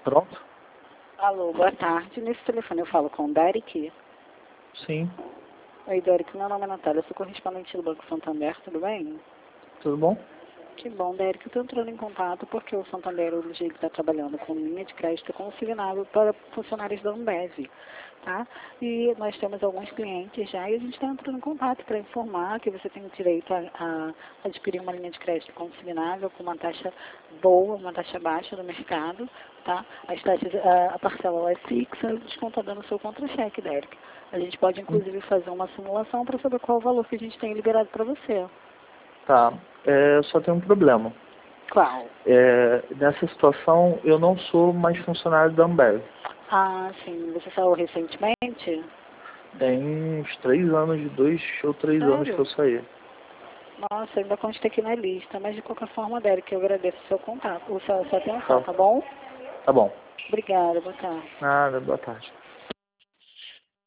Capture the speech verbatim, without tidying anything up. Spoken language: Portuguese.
Pronto? Alô, boa tarde. Nesse telefone eu falo com o Derek. Sim. Oi, Derek. Meu nome é Natália. Eu sou correspondente do Banco Santander. Tudo bem? Tudo bom? Que bom, Derek. Eu estou entrando em contato porque o Santander hoje está trabalhando com linha de crédito consignável para funcionários da Ambev, tá? E nós temos alguns clientes já e a gente está entrando em contato para informar que você tem direito a, a adquirir uma linha de crédito consignável com uma taxa boa, uma taxa baixa do mercado, tá? As taxas, a, a parcela ela é fixa, descontando o seu contra-cheque, Derek. A gente pode, inclusive, fazer uma simulação para saber qual o valor que a gente tem liberado para você. Tá. É, só tem um problema. Qual? É, nessa situação, eu não sou mais funcionário da Ambev. Ah, sim. Você saiu recentemente? Tem uns três anos, de dois ou três anos que eu Sério? saí. Nossa, ainda consta aqui na lista, mas de qualquer forma, Derek, eu agradeço o seu contato, o seu, a sua atenção, Tá, tá bom? tá bom. Obrigada, boa tarde. Nada, boa tarde.